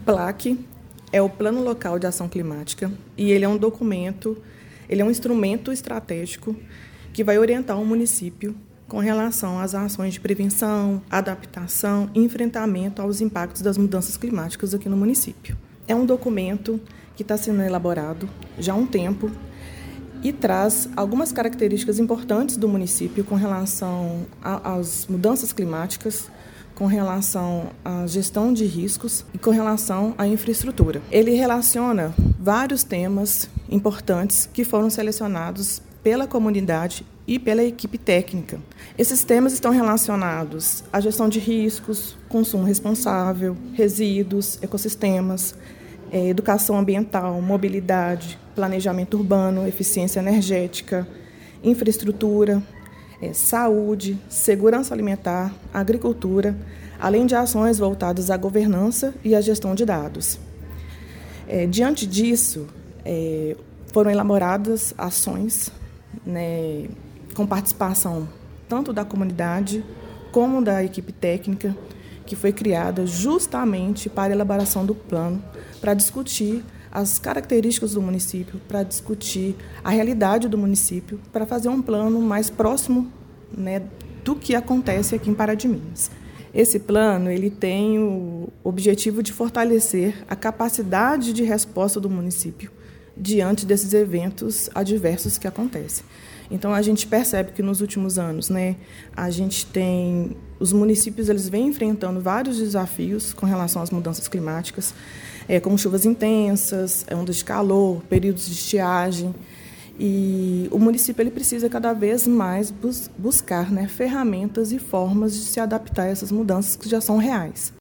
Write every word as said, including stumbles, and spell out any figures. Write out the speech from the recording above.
PLAC é o Plano Local de Ação Climática e ele é um documento, ele é um instrumento estratégico que vai orientar o município com relação às ações de prevenção, adaptação e enfrentamento aos impactos das mudanças climáticas aqui no município. É um documento que está sendo elaborado já há um tempo e traz algumas características importantes do município com relação às mudanças climáticas, com relação à gestão de riscos e com relação à infraestrutura. Ele relaciona vários temas importantes que foram selecionados pela comunidade e pela equipe técnica. Esses temas estão relacionados à gestão de riscos, consumo responsável, resíduos, ecossistemas, educação ambiental, mobilidade, planejamento urbano, eficiência energética, infraestrutura, é, saúde, segurança alimentar, agricultura, além de ações voltadas à governança e à gestão de dados. É, diante disso, é, foram elaboradas ações, né, com participação tanto da comunidade como da equipe técnica, que foi criada justamente para a elaboração do plano, para discutir as características do município, para discutir a realidade do município, para fazer um plano mais próximo, né, do que acontece aqui em Pará de Minas. Esse plano ele tem o objetivo de fortalecer a capacidade de resposta do município diante desses eventos adversos que acontecem. Então, a gente percebe que nos últimos anos, né, a gente tem, os municípios eles vêm enfrentando vários desafios com relação às mudanças climáticas, é, como chuvas intensas, ondas de calor, períodos de estiagem, e o município ele precisa cada vez mais bus- buscar, né, ferramentas e formas de se adaptar a essas mudanças que já são reais.